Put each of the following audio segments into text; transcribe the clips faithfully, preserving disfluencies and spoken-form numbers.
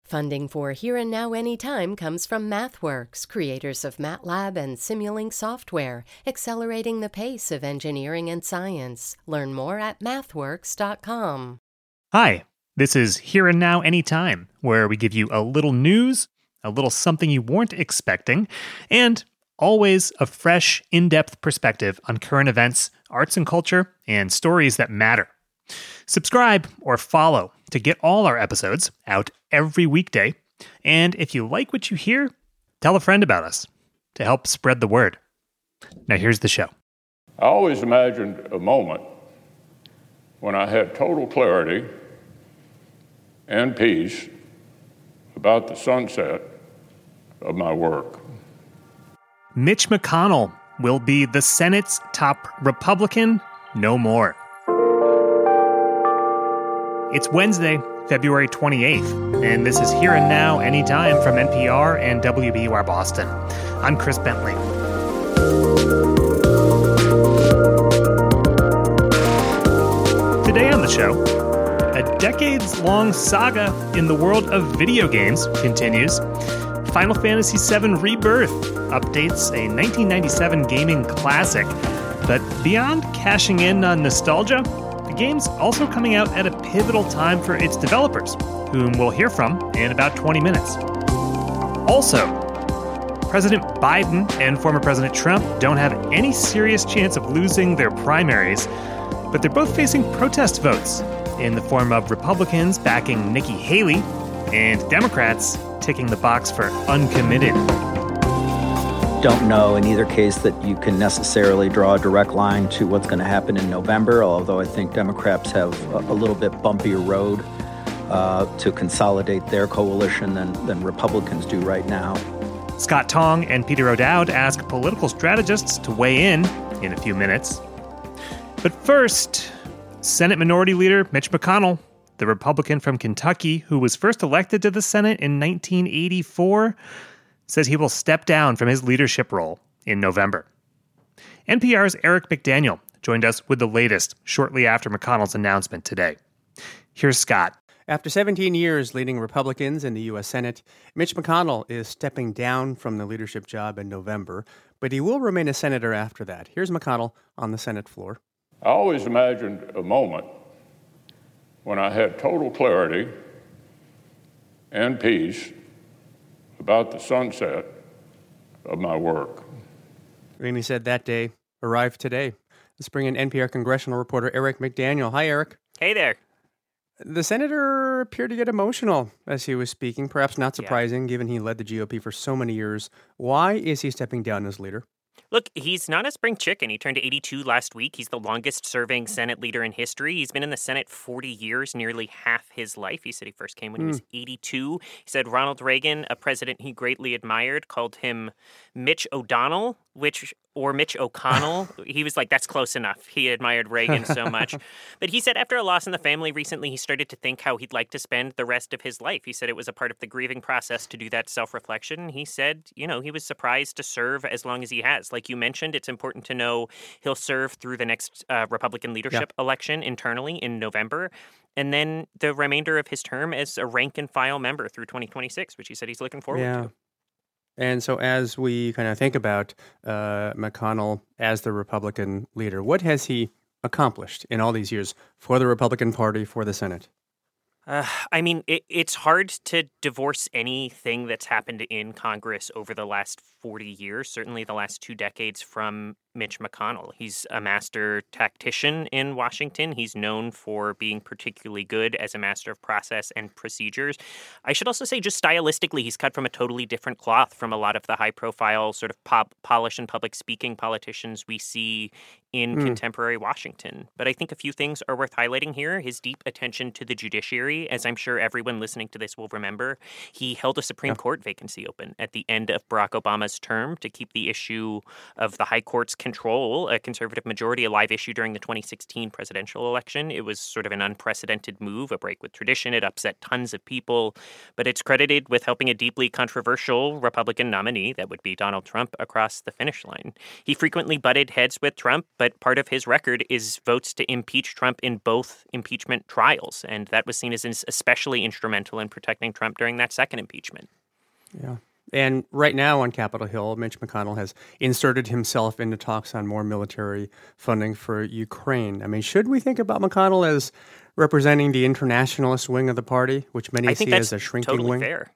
Funding for Here and Now Anytime comes from MathWorks, creators of MATLAB and Simulink software, accelerating the pace of engineering and science. Learn more at mathworks dot com. Hi, this is Here and Now Anytime, where we give you a little news, a little something you weren't expecting, and always a fresh, in-depth perspective on current events, arts and culture, and stories that matter. Subscribe or follow to get all our episodes out every weekday. And if you like what you hear, tell a friend about us to help spread the word. Now here's the show. I always imagined a moment when I had total clarity and peace about the sunset of my work. Mitch McConnell will be the Senate's top Republican no more. It's Wednesday, February twenty-eighth, and this is Here and Now Anytime from N P R and W B U R Boston. I'm Chris Bentley. Today on the show, a decades-long saga in the world of video games continues. Final Fantasy seven Rebirth updates a nineteen ninety-seven gaming classic. But beyond cashing in on nostalgia, the game's also coming out at a pivotal time for its developers, whom we'll hear from in about twenty minutes. Also, President Biden and former President Trump don't have any serious chance of losing their primaries, but they're both facing protest votes in the form of Republicans backing Nikki Haley and Democrats ticking the box for uncommitted. Don't know in either case that you can necessarily draw a direct line to what's going to happen in November, although I think Democrats have a, a little bit bumpier road uh, to consolidate their coalition than, than Republicans do right now. Scott Tong and Peter O'Dowd ask political strategists to weigh in in a few minutes. But first, Senate Minority Leader Mitch McConnell, the Republican from Kentucky who was first elected to the Senate in nineteen eighty-four, says he will step down from his leadership role in November. N P R's Eric McDaniel joined us with the latest shortly after McConnell's announcement today. Here's Scott. After seventeen years leading Republicans in the U S Senate, Mitch McConnell is stepping down from the leadership job in November, but he will remain a senator after that. Here's McConnell on the Senate floor. I always imagined a moment when I had total clarity and peace about the sunset of my work. And he said that day arrived today. Let's bring in N P R congressional reporter Eric McDaniel. Hi, Eric. Hey there. The senator appeared to get emotional as he was speaking, perhaps not surprising, yeah. given he led the G O P for so many years. Why is he stepping down as leader? Look, he's not a spring chicken. He turned eighty-two last week. He's the longest-serving Senate leader in history. He's been in the Senate forty years, nearly half his life. He said he first came when mm. he was eighty-two. He said Ronald Reagan, a president he greatly admired, called him Mitch O'Donnell, which or Mitch O'Connell. He was like, that's close enough. He admired Reagan so much. But he said after a loss in the family recently, he started to think how he'd like to spend the rest of his life. He said it was a part of the grieving process to do that self-reflection. He said, you know, he was surprised to serve as long as he has. Like you mentioned, it's important to know he'll serve through the next uh, Republican leadership yeah. election internally in November. And then the remainder of his term as a rank-and-file member through twenty twenty-six, which he said he's looking forward yeah. to. And so as we kind of think about uh, McConnell as the Republican leader, what has he accomplished in all these years for the Republican Party, for the Senate? Uh, I mean, it, it's hard to divorce anything that's happened in Congress over the last forty years, certainly the last two decades, from Mitch McConnell. He's a master tactician in Washington. He's known for being particularly good as a master of process and procedures. I should also say, just stylistically, he's cut from a totally different cloth from a lot of the high-profile sort of pop, polished and public-speaking politicians we see in mm. contemporary Washington. But I think a few things are worth highlighting here. His deep attention to the judiciary, as I'm sure everyone listening to this will remember. He held a Supreme yeah. Court vacancy open at the end of Barack Obama's term to keep the issue of the high court's control a conservative majority, a live issue during the twenty sixteen presidential election. It was sort of an unprecedented move, a break with tradition. It upset tons of people, but it's credited with helping a deeply controversial Republican nominee, that would be Donald Trump, across the finish line. He frequently butted heads with Trump, but part of his record is votes to impeach Trump in both impeachment trials, and that was seen as especially instrumental in protecting Trump during that second impeachment. Yeah. And right now on Capitol Hill, Mitch McConnell has inserted himself into talks on more military funding for Ukraine. I mean, should we think about McConnell as representing the internationalist wing of the party, which many I think see that's as a shrinking totally wing? Fair.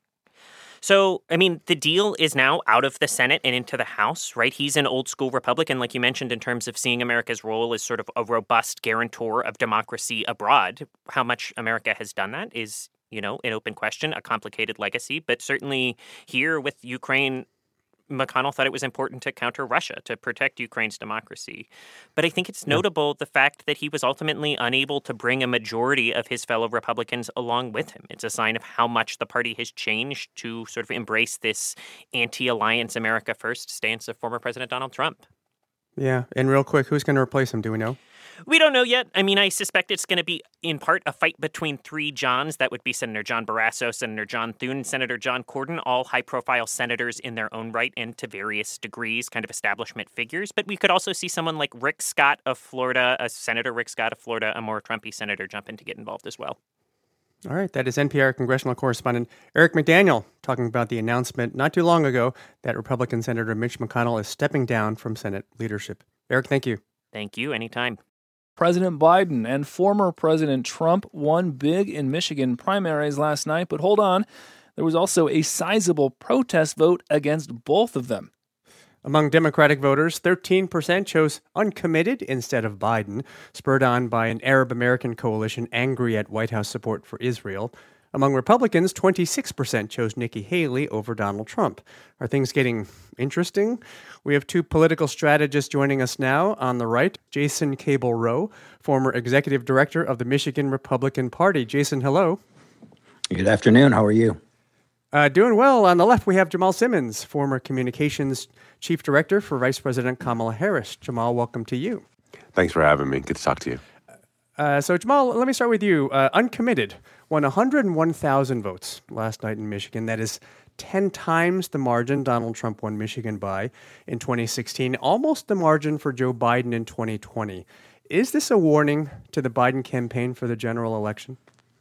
So, I mean, the deal is now out of the Senate and into the House, right? He's an old school Republican, like you mentioned, in terms of seeing America's role as sort of a robust guarantor of democracy abroad. How much America has done that is, you know, an open question, a complicated legacy. But certainly here with Ukraine, McConnell thought it was important to counter Russia, to protect Ukraine's democracy. But I think it's notable the fact that he was ultimately unable to bring a majority of his fellow Republicans along with him. It's a sign of how much the party has changed to sort of embrace this anti-alliance America first stance of former President Donald Trump. Yeah. And real quick, who's going to replace him? Do we know? We don't know yet. I mean, I suspect it's going to be, in part, a fight between three Johns. That would be Senator John Barrasso, Senator John Thune, and Senator John Cornyn, all high-profile senators in their own right and to various degrees, kind of establishment figures. But we could also see someone like Rick Scott of Florida, a Senator Rick Scott of Florida, a more Trumpy senator, jump in to get involved as well. All right. That is N P R congressional correspondent Eric McDaniel talking about the announcement not too long ago that Republican Senator Mitch McConnell is stepping down from Senate leadership. Eric, thank you. Thank you. Anytime. President Biden and former President Trump won big in Michigan primaries last night, but hold on, there was also a sizable protest vote against both of them. Among Democratic voters, thirteen percent chose uncommitted instead of Biden, spurred on by an Arab American coalition angry at White House support for Israel. Among Republicans, twenty-six percent chose Nikki Haley over Donald Trump. Are things getting interesting? We have two political strategists joining us now. On the right, Jason Cable-Rowe, former executive director of the Michigan Republican Party. Jason, hello. Good afternoon. How are you? Uh, doing well. On the left, we have Jamal Simmons, former communications chief director for Vice President Kamala Harris. Jamal, welcome to you. Thanks for having me. Good to talk to you. Uh, so, Jamal, let me start with you. Uh, uncommitted won one hundred one thousand votes last night in Michigan. That is ten times the margin Donald Trump won Michigan by in twenty sixteen, almost the margin for Joe Biden in twenty twenty. Is this a warning to the Biden campaign for the general election?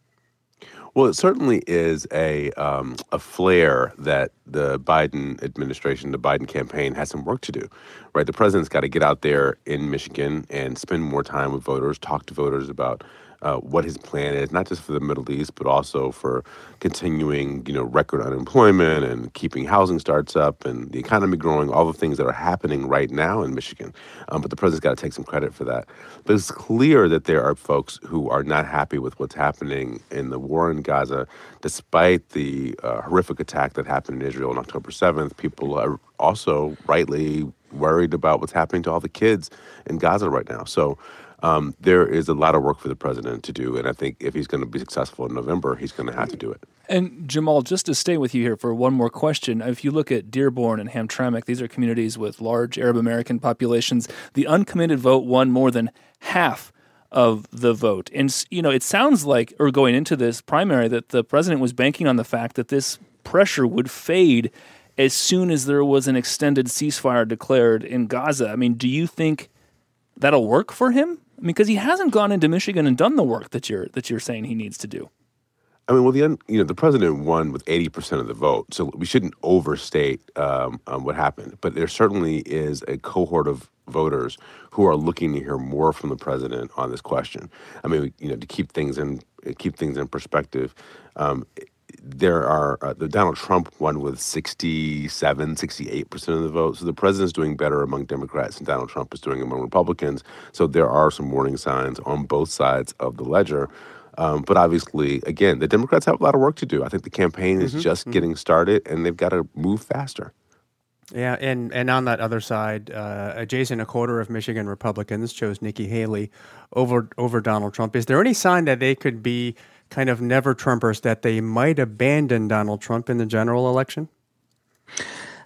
Well, it certainly is a um, a flare that the Biden administration, the Biden campaign has some work to do, right? The president's got to get out there in Michigan and spend more time with voters, talk to voters about uh, what his plan is, not just for the Middle East, but also for continuing, you know, record unemployment and keeping housing starts up and the economy growing, all the things that are happening right now in Michigan. Um, but the president's got to take some credit for that. But it's clear that there are folks who are not happy with what's happening in the war in Gaza, despite the uh, horrific attack that happened in Israel on October seventh. People are also rightly worried about what's happening to all the kids in Gaza right now. So um, there is a lot of work for the president to do. And I think if he's going to be successful in November, he's going to have to do it. And Jamal, just to stay with you here for one more question, if you look at Dearborn and Hamtramck, these are communities with large Arab American populations. The uncommitted vote won more than half of the vote. And, you know, it sounds like, or going into this primary, that the president was banking on the fact that this pressure would fade as soon as there was an extended ceasefire declared in Gaza. I mean, do you think that'll work for him? I mean, because he hasn't gone into Michigan and done the work that you're that you're saying he needs to do. I mean, well, the you know the president won with eighty percent of the vote, so we shouldn't overstate um, um, what happened. But there certainly is a cohort of voters who are looking to hear more from the president on this question. I mean, you know, to keep things in keep things in perspective, um, there are uh, the Donald Trump won with sixty-seven, sixty-eight percent of the vote. So the president's doing better among Democrats than Donald Trump is doing among Republicans. So there are some warning signs on both sides of the ledger. Um, but obviously, again, the Democrats have a lot of work to do. I think the campaign is mm-hmm, just mm-hmm. getting started, and they've got to move faster. Yeah, and, and on that other side, uh, adjacent a quarter of Michigan Republicans chose Nikki Haley over over Donald Trump. Is there any sign that they could be kind of never Trumpers, that they might abandon Donald Trump in the general election?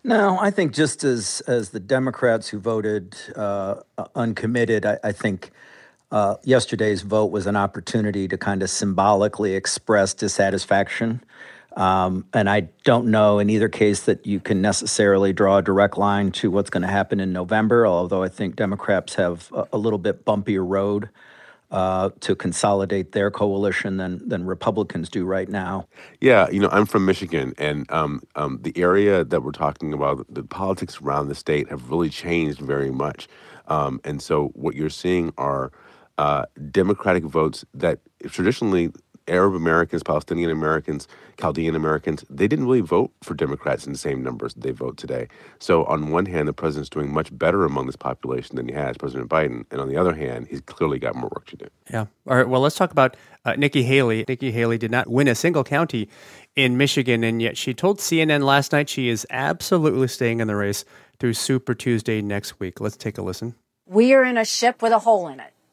No, I think just as as the Democrats who voted uh, uncommitted, I, I think uh, yesterday's vote was an opportunity to kind of symbolically express dissatisfaction. Um, and I don't know in either case that you can necessarily draw a direct line to what's going to happen in November, although I think Democrats have a, a little bit bumpier road uh, to consolidate their coalition than than Republicans do right now. Yeah, you know, I'm from Michigan, and um, um, the area that we're talking about, the politics around the state have really changed very much. Um, and so what you're seeing are uh, Democratic votes that traditionally Arab Americans, Palestinian Americans, Chaldean Americans, they didn't really vote for Democrats in the same numbers that they vote today. So on one hand, the president's doing much better among this population than he has, President Biden. And on the other hand, he's clearly got more work to do. Yeah. All right. Well, let's talk about uh, Nikki Haley. Nikki Haley did not win a single county in Michigan, and yet she told C N N last night she is absolutely staying in the race through Super Tuesday next week. Let's take a listen. We are in a ship with a hole in it,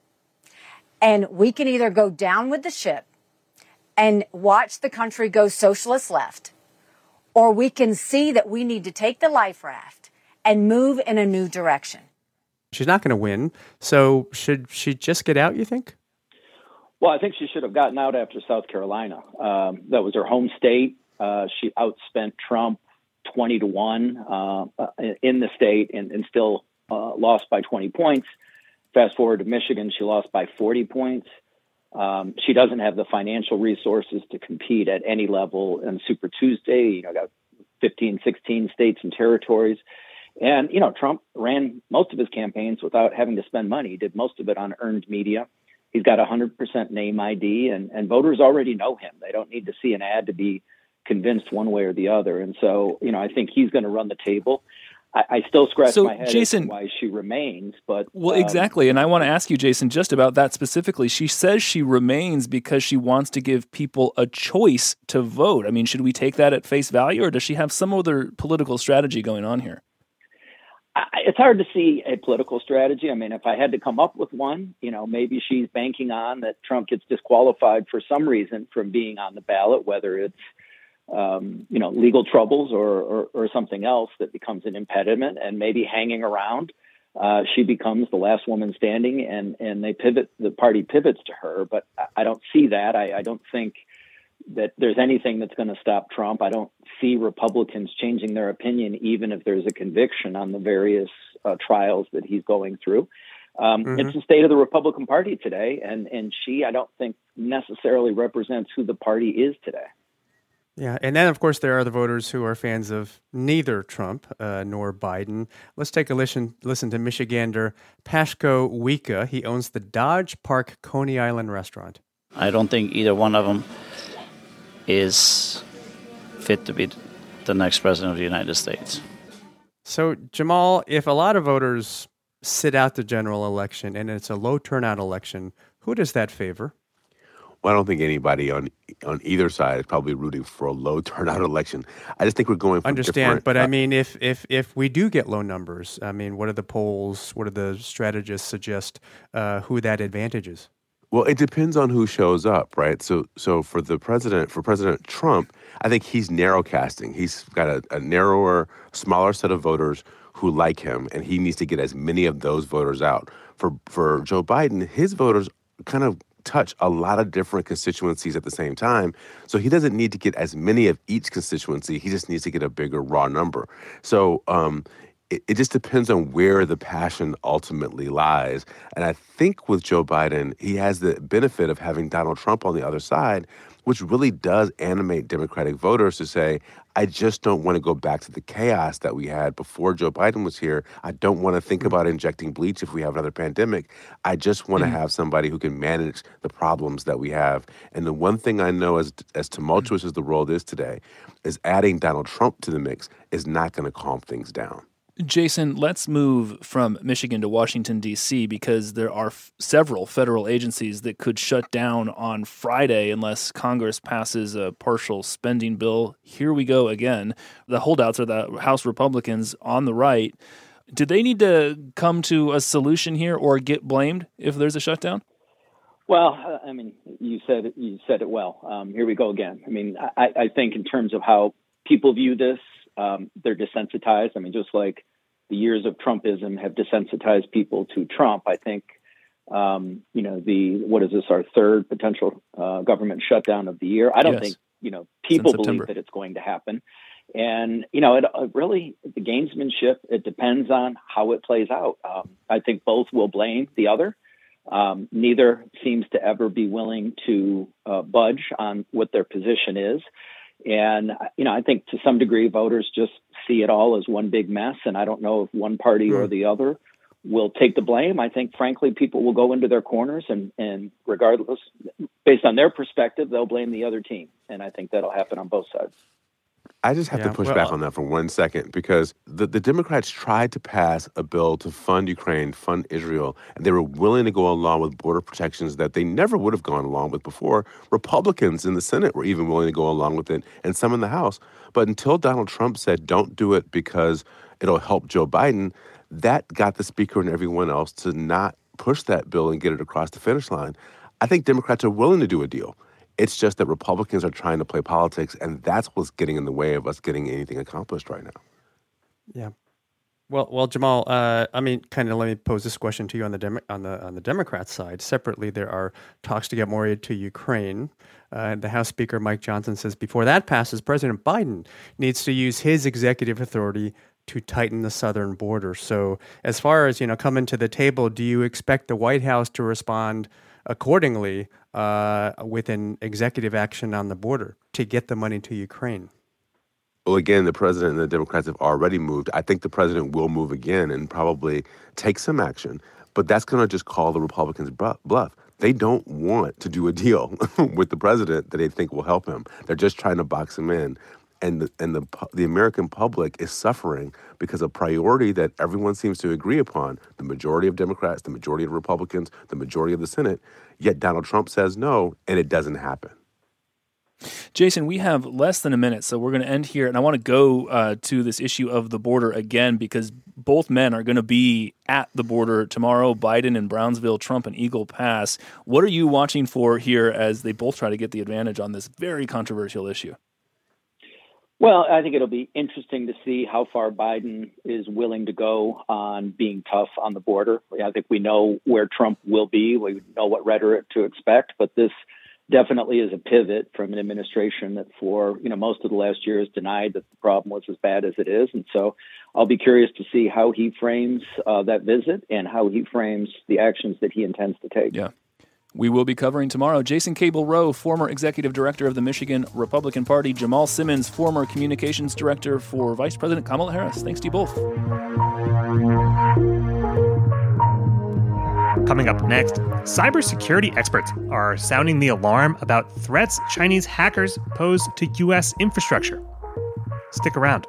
and we can either go down with the ship and watch the country go socialist left, or we can see that we need to take the life raft and move in a new direction. She's not going to win, so should she just get out, you think? Well, I think she should have gotten out after South Carolina. Um, that was her home state. Uh, she outspent Trump twenty to one uh, in the state and, and still uh, lost by twenty points. Fast forward to Michigan, she lost by forty points. Um, she doesn't have the financial resources to compete at any level in Super Tuesday. You know, got fifteen, sixteen states and territories. And, you know, Trump ran most of his campaigns without having to spend money. He did most of it on earned media. He's got one hundred percent name I D, and, and voters already know him. They don't need to see an ad to be convinced one way or the other. And so, you know, I think he's going to run the table. I, I still scratch so, my head Jason, as to why she remains. But Well, um, exactly. And I want to ask you, Jason, just about that specifically. She says she remains because she wants to give people a choice to vote. I mean, should we take that at face value, or does she have some other political strategy going on here? I, it's hard to see a political strategy. I mean, if I had to come up with one, you know, maybe she's banking on that Trump gets disqualified for some reason from being on the ballot, whether it's Um, you know, legal troubles or, or, or something else that becomes an impediment, and maybe hanging around, uh, she becomes the last woman standing, and, and they pivot, the party pivots to her. But I don't see that. I, I don't think that there's anything that's going to stop Trump. I don't see Republicans changing their opinion, even if there's a conviction on the various uh, trials that he's going through. Um, mm-hmm. It's the state of the Republican Party today, and, and she, I don't think, necessarily represents who the party is today. Yeah, and then, of course, there are the voters who are fans of neither Trump uh, nor Biden. Let's take a listen listen to Michigander Pashko Wika. He owns the Dodge Park Coney Island restaurant. I don't think either one of them is fit to be the next president of the United States. So, Jamal, if a lot of voters sit out the general election and it's a low turnout election, who does that favor? Well, I don't think anybody on on either side is probably rooting for a low turnout election. I just think we're going for Understand, different... but uh, I mean, if, if if we do get low numbers, I mean, what do the polls, what do the strategists suggest uh, who that advantage is? Well, it depends on who shows up, right? So so for the president, for President Trump, I think he's narrow casting. He's got a, a narrower, smaller set of voters who like him, and he needs to get as many of those voters out. For for Joe Biden, his voters kind of touch a lot of different constituencies at the same time. So he doesn't need to get as many of each constituency. He just needs to get a bigger raw number. So um, it, it just depends on where the passion ultimately lies. And I think with Joe Biden, he has the benefit of having Donald Trump on the other side, which really does animate Democratic voters to say, I just don't want to go back to the chaos that we had before Joe Biden was here. I don't want to think about injecting bleach if we have another pandemic. I just want mm-hmm. to have somebody who can manage the problems that we have. And the one thing I know, as as tumultuous as the world is today, is adding Donald Trump to the mix is not going to calm things down. Jason, let's move from Michigan to Washington, D C, because there are f- several federal agencies that could shut down on Friday unless Congress passes a partial spending bill. Here we go again. The holdouts are the House Republicans on the right. Do they need to come to a solution here or get blamed if there's a shutdown? Well, I mean, you said it, you said it well. Um, here we go again. I mean, I, I think in terms of how people view this, um, they're desensitized. I mean, just like the years of Trumpism have desensitized people to Trump, I think, um, you know, the, what is this, our third potential uh, government shutdown of the year? I don't yes. think, you know, people believe that it's going to happen. And, you know, it, it really, the gamesmanship, it depends on how it plays out. Um, I think both will blame the other. Um, neither seems to ever be willing to uh, budge on what their position is. And, you know, I think to some degree voters just see it all as one big mess. And I don't know if one party or the other will take the blame. I think, frankly, people will go into their corners and, and regardless, based on their perspective, they'll blame the other team. And I think that'll happen on both sides. I just have yeah, to push well, back on that for one second because the, the Democrats tried to pass a bill to fund Ukraine, fund Israel, and they were willing to go along with border protections that they never would have gone along with before. Republicans in the Senate were even willing to go along with it, and some in the House. But until Donald Trump said, don't do it because it'll help Joe Biden, that got the Speaker and everyone else to not push that bill and get it across the finish line. I think Democrats are willing to do a deal. It's just that Republicans are trying to play politics, and that's what's getting in the way of us getting anything accomplished right now. Yeah. Well, well, Jamal. Uh, I mean, kind of let me pose this question to you on the Demo- on the on the Democrat side. Separately, there are talks to get more aid to Ukraine. Uh, the House Speaker Mike Johnson says before that passes, President Biden needs to use his executive authority to tighten the southern border. So, as far as you know, coming to the table, do you expect the White House to respond accordingly uh, with an executive action on the border to get the money to Ukraine? Well, again, the president and the Democrats have already moved. I think the president will move again and probably take some action. But that's going to just call the Republicans bluff. They don't want to do a deal with the president that they think will help him. They're just trying to box him in. And the, and the the American public is suffering because a priority that everyone seems to agree upon, the majority of Democrats, the majority of Republicans, the majority of the Senate, yet Donald Trump says no, and it doesn't happen. Jason, we have less than a minute, so we're going to end here. And I want to go uh, to this issue of the border again, because both men are going to be at the border tomorrow, Biden in Brownsville, Trump in Eagle Pass. What are you watching for here as they both try to get the advantage on this very controversial issue? Well, I think it'll be interesting to see how far Biden is willing to go on being tough on the border. I think we know where Trump will be. We know what rhetoric to expect, but this definitely is a pivot from an administration that for, you know, most of the last year has denied that the problem was as bad as it is. And so I'll be curious to see how he frames uh, that visit and how he frames the actions that he intends to take. Yeah. We will be covering tomorrow. Jason Cable-Rowe, former executive director of the Michigan Republican Party. Jamal Simmons, former communications director for Vice President Kamala Harris. Thanks to you both. Coming up next, cybersecurity experts are sounding the alarm about threats Chinese hackers pose to U S infrastructure. Stick around.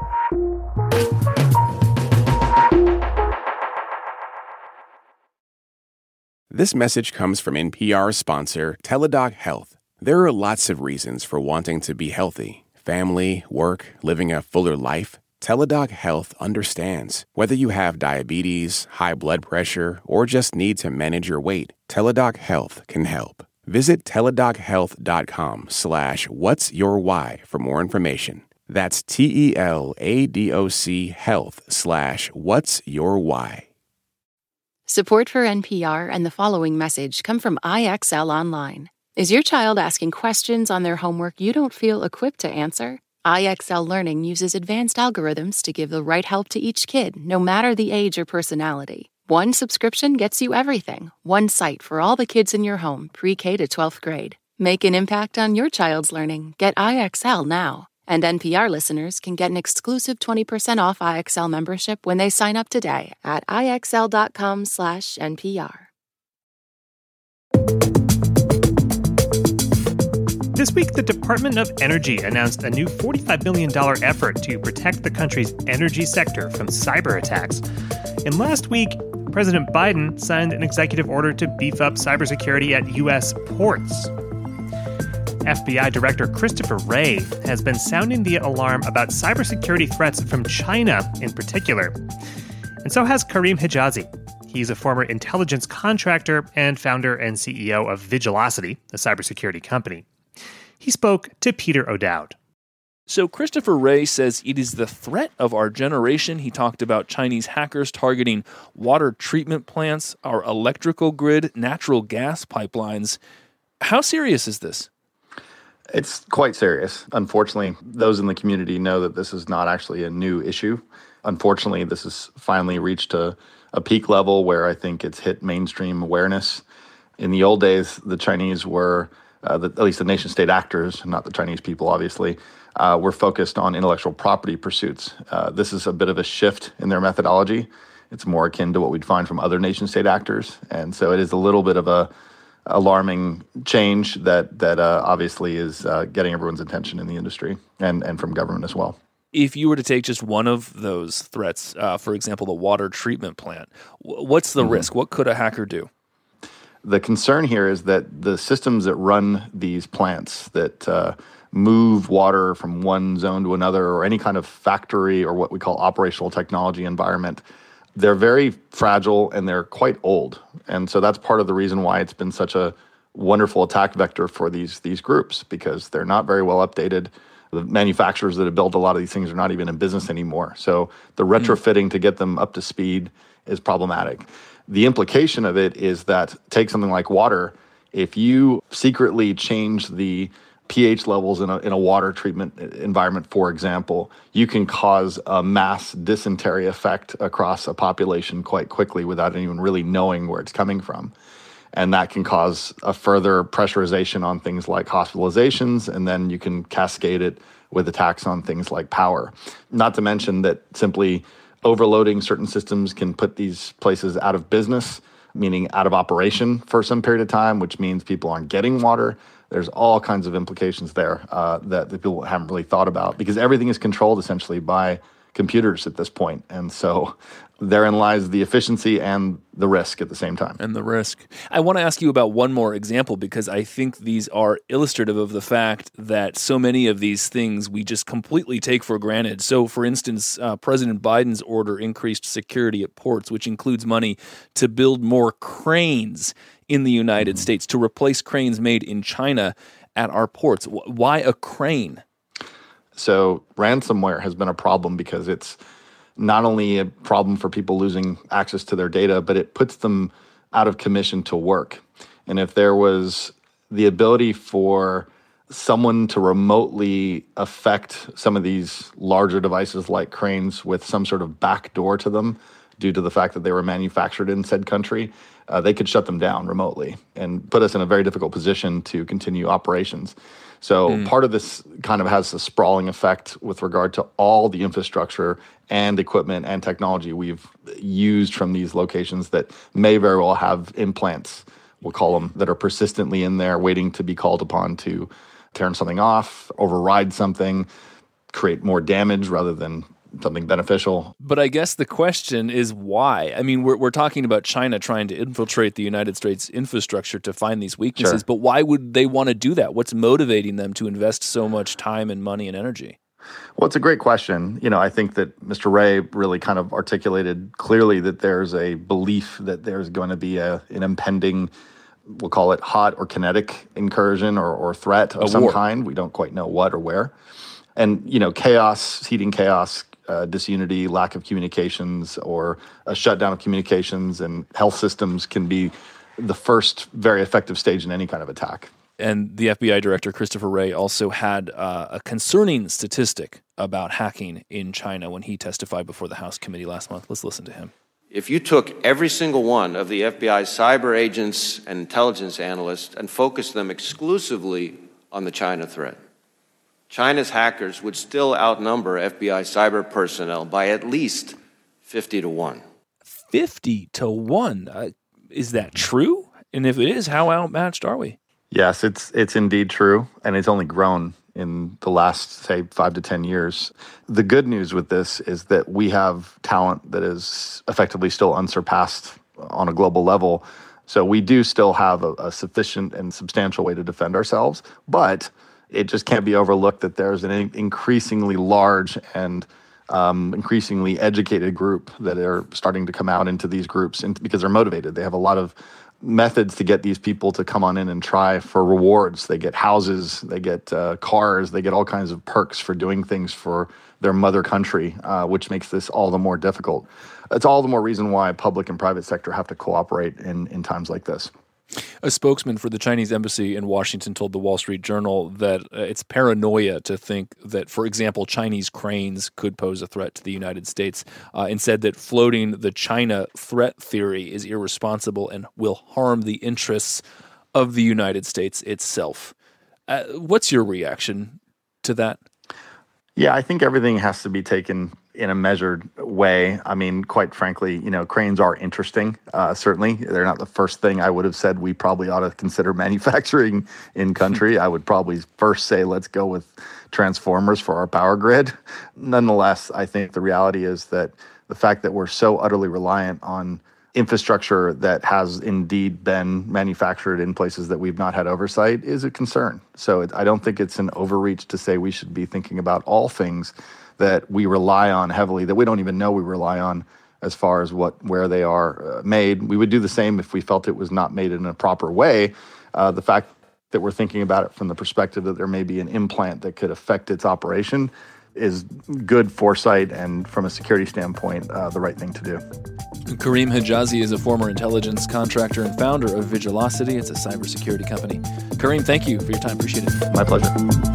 This message comes from N P R sponsor Teladoc Health. There are lots of reasons for wanting to be healthy. Family, work, living a fuller life. Teladoc Health understands. Whether you have diabetes, high blood pressure, or just need to manage your weight, Teladoc Health can help. Visit teladochealth.com slash what's your why for more information. That's T-E-L-A-D-O-C health slash what's your why. Support for N P R and the following message come from I X L Online. Is your child asking questions on their homework you don't feel equipped to answer? I X L Learning uses advanced algorithms to give the right help to each kid, no matter the age or personality. One subscription gets you everything. One site for all the kids in your home, pre-K to twelfth grade. Make an impact on your child's learning. Get I X L now. And N P R listeners can get an exclusive twenty percent off I X L membership when they sign up today at IXL.com slash NPR. This week, the Department of Energy announced a new forty-five million dollars effort to protect the country's energy sector from cyber attacks. And last week, President Biden signed an executive order to beef up cybersecurity at U S ports. F B I Director Christopher Wray has been sounding the alarm about cybersecurity threats from China in particular. And so has Karim Hijazi. He's a former intelligence contractor and founder and C E O of Vigilocity, a cybersecurity company. He spoke to Peter O'Dowd. So Christopher Wray says it is the threat of our generation. He talked about Chinese hackers targeting water treatment plants, our electrical grid, natural gas pipelines. How serious is this? It's quite serious. Unfortunately, those in the community know that this is not actually a new issue. Unfortunately, this has finally reached a, a peak level where I think it's hit mainstream awareness. In the old days, the Chinese were, uh, the, at least the nation-state actors, not the Chinese people, obviously, uh, were focused on intellectual property pursuits. Uh, this is a bit of a shift in their methodology. It's more akin to what we'd find from other nation-state actors. And so it is a little bit of a alarming change that that uh, obviously is uh, getting everyone's attention in the industry and, and from government as well. If you were to take just one of those threats, uh, for example, the water treatment plant, what's the mm-hmm. risk? What could a hacker do? The concern here is that the systems that run these plants that uh, move water from one zone to another, or any kind of factory or what we call operational technology environment, they're very fragile and they're quite old. And so that's part of the reason why it's been such a wonderful attack vector for these these groups, because they're not very well updated. The manufacturers that have built a lot of these things are not even in business anymore. So the retrofitting mm. to get them up to speed is problematic. The implication of it is that, take something like water, if you secretly change the pH levels in a, in a water treatment environment, for example, you can cause a mass dysentery effect across a population quite quickly without anyone really knowing where it's coming from. And that can cause a further pressurization on things like hospitalizations, and then you can cascade it with attacks on things like power. Not to mention that simply overloading certain systems can put these places out of business, meaning out of operation for some period of time, which means people aren't getting water. There's all kinds of implications there uh, that the people haven't really thought about, because everything is controlled essentially by computers at this point. And so therein lies the efficiency and the risk at the same time. And the risk. I want to ask you about one more example, because I think these are illustrative of the fact that so many of these things we just completely take for granted. So, for instance, uh, President Biden's order increased security at ports, which includes money to build more cranes in the United mm-hmm. States, to replace cranes made in China at our ports. Why a crane? So ransomware has been a problem because it's not only a problem for people losing access to their data, but it puts them out of commission to work. And if there was the ability for someone to remotely affect some of these larger devices like cranes with some sort of backdoor to them due to the fact that they were manufactured in said country, uh, they could shut them down remotely and put us in a very difficult position to continue operations. So mm. part of this kind of has a sprawling effect with regard to all the infrastructure and equipment and technology we've used from these locations that may very well have implants, we'll call them, that are persistently in there waiting to be called upon to turn something off, override something, create more damage rather than something beneficial. But I guess the question is why? I mean, we're we're talking about China trying to infiltrate the United States infrastructure to find these weaknesses, sure. but why would they want to do that? What's motivating them to invest so much time and money and energy? Well, it's a great question. You know, I think that Mister Wray really kind of articulated clearly that there's a belief that there's going to be a, an impending, we'll call it hot or kinetic incursion or, or threat of a some war. kind. We don't quite know what or where. And, you know, chaos, seeding chaos, Uh, disunity, lack of communications, or a shutdown of communications and health systems can be the first very effective stage in any kind of attack. And the F B I director, Christopher Wray, also had uh, a concerning statistic about hacking in China when he testified before the House committee last month. Let's listen to him. If you took every single one of the F B I's cyber agents and intelligence analysts and focused them exclusively on the China threat, China's hackers would still outnumber F B I cyber personnel by at least fifty to one. fifty to one? Uh, is that true? And if it is, how outmatched are we? Yes, it's it's indeed true, and it's only grown in the last, say, five to ten years. The good news with this is that we have talent that is effectively still unsurpassed on a global level. So we do still have a, a sufficient and substantial way to defend ourselves, but it just can't be overlooked that there's an increasingly large and um, increasingly educated group that are starting to come out into these groups and because they're motivated. They have a lot of methods to get these people to come on in and try for rewards. They get houses, they get uh, cars, they get all kinds of perks for doing things for their mother country, uh, which makes this all the more difficult. It's all the more reason why public and private sector have to cooperate in, in times like this. A spokesman for the Chinese embassy in Washington told the Wall Street Journal that uh, it's paranoia to think that, for example, Chinese cranes could pose a threat to the United States, uh, and said that floating the China threat theory is irresponsible and will harm the interests of the United States itself. Uh, what's your reaction to that? Yeah, I think everything has to be taken in a measured way. I mean, quite frankly, you know, cranes are interesting. Uh, certainly, they're not the first thing I would have said we probably ought to consider manufacturing in country. I would probably first say, let's go with transformers for our power grid. Nonetheless, I think the reality is that the fact that we're so utterly reliant on infrastructure that has indeed been manufactured in places that we've not had oversight is a concern. So it, I don't think it's an overreach to say we should be thinking about all things that we rely on heavily, that we don't even know we rely on as far as what where they are uh, made. We would do the same if we felt it was not made in a proper way. Uh, the fact that we're thinking about it from the perspective that there may be an implant that could affect its operation is good foresight and, from a security standpoint, uh, the right thing to do. Kareem Hijazi is a former intelligence contractor and founder of Vigilocity. It's a cybersecurity company. Kareem, thank you for your time. Appreciate it. My pleasure.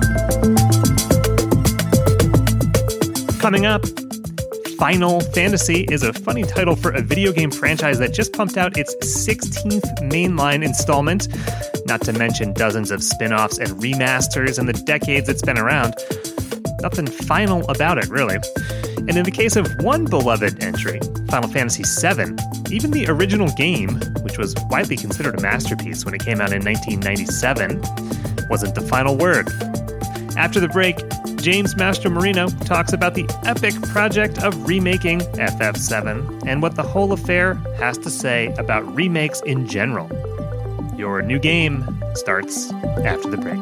Coming up, Final Fantasy is a funny title for a video game franchise that just pumped out its sixteenth mainline installment, not to mention dozens of spin-offs and remasters in the decades it's been around. Nothing final about it, really. And in the case of one beloved entry, Final Fantasy seven, even the original game, which was widely considered a masterpiece when it came out in nineteen ninety-seven, wasn't the final word. After the break, James Mastromarino talks about the epic project of remaking F F seven and what the whole affair has to say about remakes in general. Your new game starts after the break.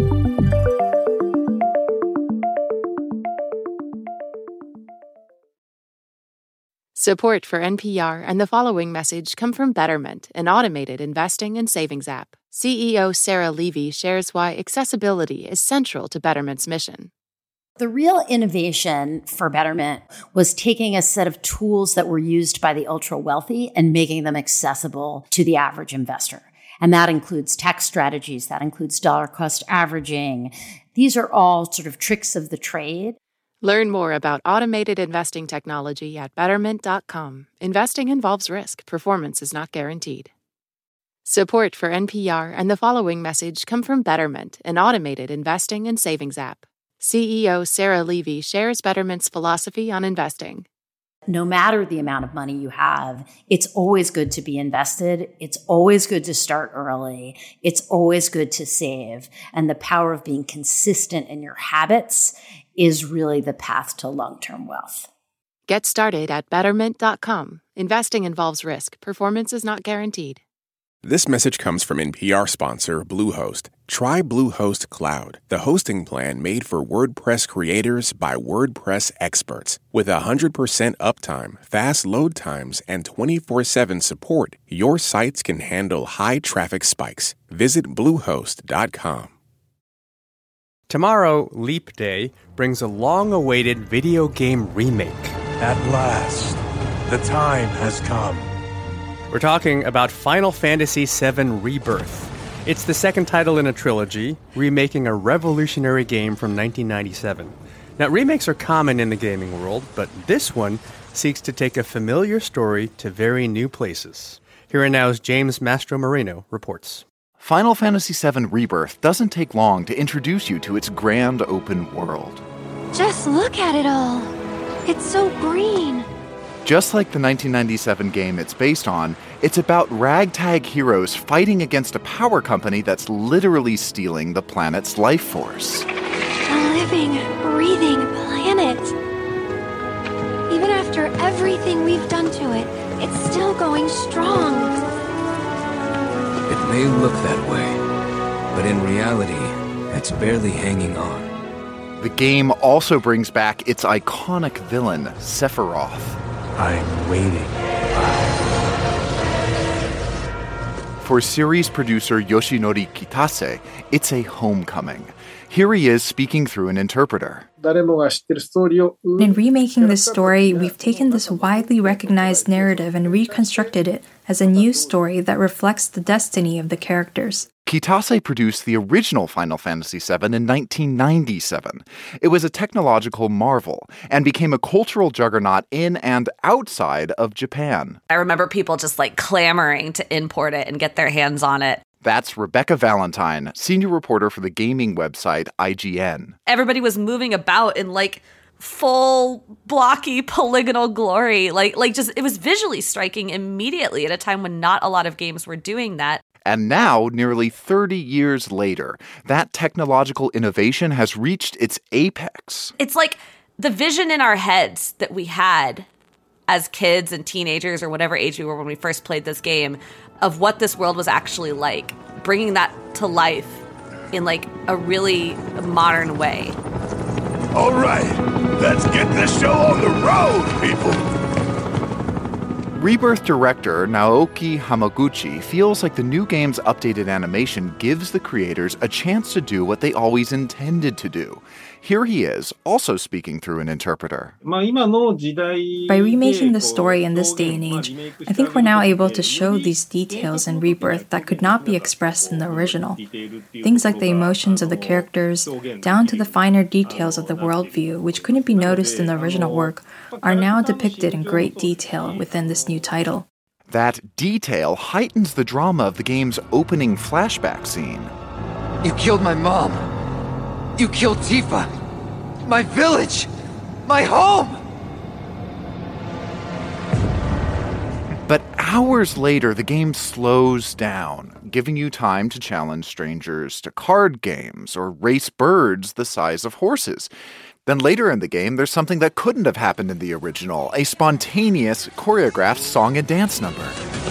Support for N P R and the following message come from Betterment, an automated investing and savings app. C E O Sarah Levy shares why accessibility is central to Betterment's mission. The real innovation for Betterment was taking a set of tools that were used by the ultra-wealthy and making them accessible to the average investor. And that includes tax strategies, that includes dollar cost averaging. These are all sort of tricks of the trade. Learn more about automated investing technology at betterment dot com. Investing involves risk. Performance is not guaranteed. Support for N P R and the following message come from Betterment, an automated investing and savings app. C E O Sarah Levy shares Betterment's philosophy on investing. No matter the amount of money you have, it's always good to be invested. It's always good to start early. It's always good to save. And the power of being consistent in your habits is really the path to long-term wealth. Get started at betterment dot com. Investing involves risk. Performance is not guaranteed. This message comes from N P R sponsor Bluehost. Try Bluehost Cloud, the hosting plan made for WordPress creators by WordPress experts. With one hundred percent uptime, fast load times, and twenty-four seven support, your sites can handle high traffic spikes. Visit bluehost dot com. Tomorrow, Leap Day, brings a long-awaited video game remake. At last, the time has come. We're talking about Final Fantasy seven Rebirth. It's the second title in a trilogy, remaking a revolutionary game from nineteen ninety-seven. Now, remakes are common in the gaming world, but this one seeks to take a familiar story to very new places. Here and now's James Mastromarino reports. Final Fantasy seven Rebirth doesn't take long to introduce you to its grand open world. Just look at it all. It's so green. Just like the nineteen ninety-seven game it's based on, it's about ragtag heroes fighting against a power company that's literally stealing the planet's life force. A living, breathing planet. Even after everything we've done to it, it's still going strong. It may look that way, but in reality, it's barely hanging on. The game also brings back its iconic villain, Sephiroth. I'm waiting. for series producer Yoshinori Kitase, it's a homecoming. Here he is speaking through an interpreter. In remaking this story, we've taken this widely recognized narrative and reconstructed it as a new story that reflects the destiny of the characters. Kitase produced the original Final Fantasy seven in nineteen ninety-seven. It was a technological marvel and became a cultural juggernaut in and outside of Japan. I remember people just like clamoring to import it and get their hands on it. That's Rebecca Valentine, senior reporter for the gaming website I G N. Everybody was moving about in like full blocky polygonal glory. Like like just it was visually striking immediately at a time when not a lot of games were doing that. And now, nearly thirty years later, that technological innovation has reached its apex. It's like the vision in our heads that we had as kids and teenagers or whatever age we were when we first played this game of what this world was actually like, bringing that to life in like a really modern way. All right, let's get this show on the road, people. Rebirth director Naoki Hamaguchi feels like the new game's updated animation gives the creators a chance to do what they always intended to do. Here he is, also speaking through an interpreter. By remaking the story in this day and age, I think we're now able to show these details in Rebirth that could not be expressed in the original. Things like the emotions of the characters, down to the finer details of the worldview, which couldn't be noticed in the original work, are now depicted in great detail within this new title. That detail heightens the drama of the game's opening flashback scene. You killed my mom. You killed Tifa. My village. My home. But hours later, the game slows down, giving you time to challenge strangers to card games or race birds the size of horses. Then later in the game, there's something that couldn't have happened in the original, a spontaneous, choreographed song and dance number.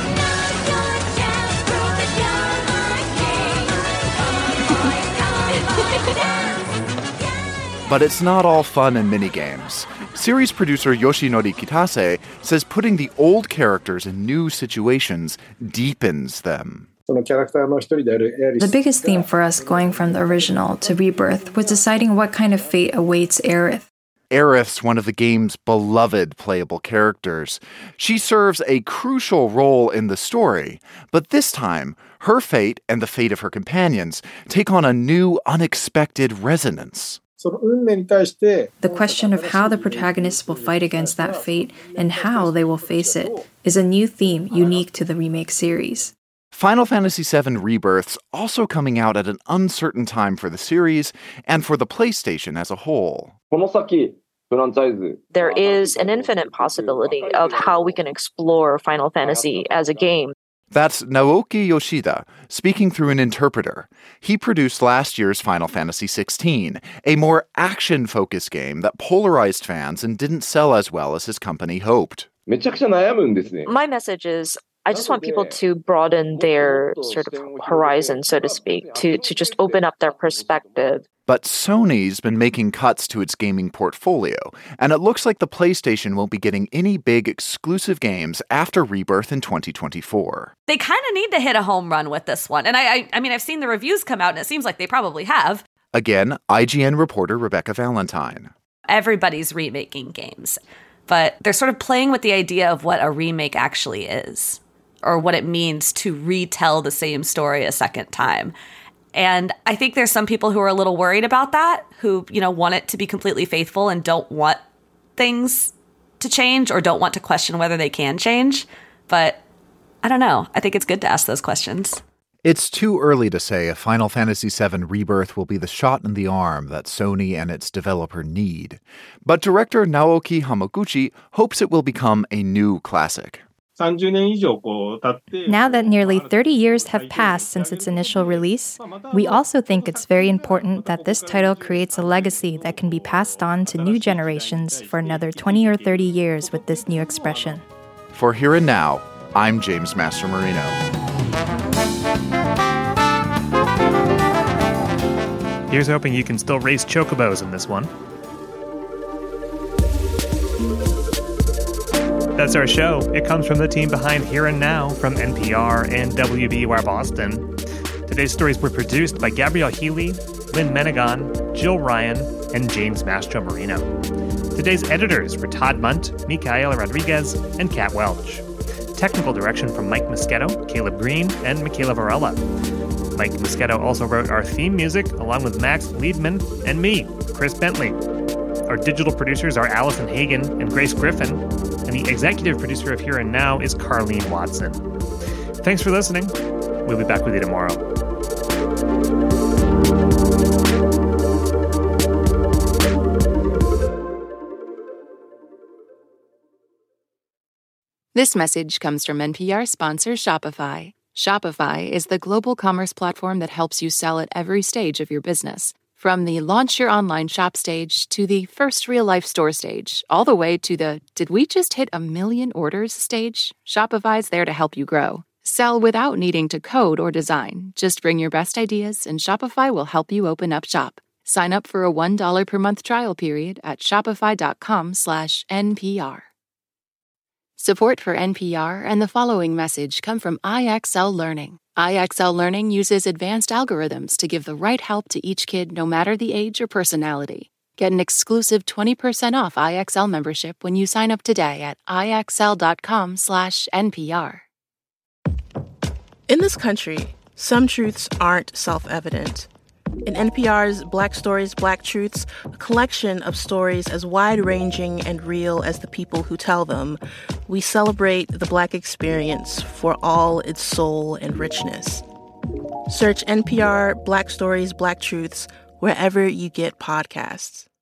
But it's not all fun and minigames. Series producer Yoshinori Kitase says putting the old characters in new situations deepens them. The biggest theme for us going from the original to Rebirth was deciding what kind of fate awaits Aerith. Aerith's one of the game's beloved playable characters. She serves a crucial role in the story, but this time, her fate and the fate of her companions take on a new, unexpected resonance. The question of how the protagonists will fight against that fate and how they will face it is a new theme unique to the remake series. Final Fantasy seven Rebirth's also coming out at an uncertain time for the series and for the PlayStation as a whole. There is an infinite possibility of how we can explore Final Fantasy as a game. That's Naoki Yoshida, speaking through an interpreter. He produced last year's Final Fantasy sixteen, a more action-focused game that polarized fans and didn't sell as well as his company hoped. My message is, I just want people to broaden their sort of horizon, so to speak, to, to just open up their perspective. But Sony's been making cuts to its gaming portfolio, and it looks like the PlayStation won't be getting any big exclusive games after Rebirth in twenty twenty-four. They kind of need to hit a home run with this one. And I, I I mean, I've seen the reviews come out, and it seems like they probably have. Again, I G N reporter Rebecca Valentine. Everybody's remaking games, but they're sort of playing with the idea of what a remake actually is, or what it means to retell the same story a second time. And I think there's some people who are a little worried about that, who, you know, want it to be completely faithful and don't want things to change or don't want to question whether they can change. But I don't know. I think it's good to ask those questions. It's too early to say if Final Fantasy seven Rebirth will be the shot in the arm that Sony and its developer need. But director Naoki Hamaguchi hopes it will become a new classic. Now that nearly thirty years have passed since its initial release, we also think it's very important that this title creates a legacy that can be passed on to new generations for another twenty or thirty years with this new expression. For Here and Now, I'm James Mastromarino. Here's hoping you can still race chocobos in this one. That's our show. It comes from the team behind Here and Now from N P R and W B U R Boston. Today's stories were produced by Gabrielle Healy, Lynn Menegon, Jill Ryan, and James Mastro-Marino. Today's editors were Todd Munt, Micaela Rodriguez, and Kat Welch. Technical direction from Mike Moschetto, Caleb Green, and Michaela Varela. Mike Moschetto also wrote our theme music, along with Max Liebman and me, Chris Bentley. Our digital producers are Allison Hagen and Grace Griffin, and the executive producer of Here and Now is Carlene Watson. Thanks for listening. We'll be back with you tomorrow. This message comes from N P R sponsor Shopify. Shopify is the global commerce platform that helps you sell at every stage of your business. From the launch your online shop stage to the first real-life store stage, all the way to the did we just hit a million orders stage, Shopify's there to help you grow. Sell without needing to code or design. Just bring your best ideas and Shopify will help you open up shop. Sign up for a one dollar per month trial period at shopify.com slash NPR. Support for N P R and the following message come from I X L Learning. I X L Learning uses advanced algorithms to give the right help to each kid no matter the age or personality. Get an exclusive twenty percent off I X L membership when you sign up today at IXL.com slash NPR. In this country, some truths aren't self-evident. In N P R's Black Stories, Black Truths, a collection of stories as wide-ranging and real as the people who tell them, we celebrate the Black experience for all its soul and richness. Search N P R Black Stories, Black Truths wherever you get podcasts.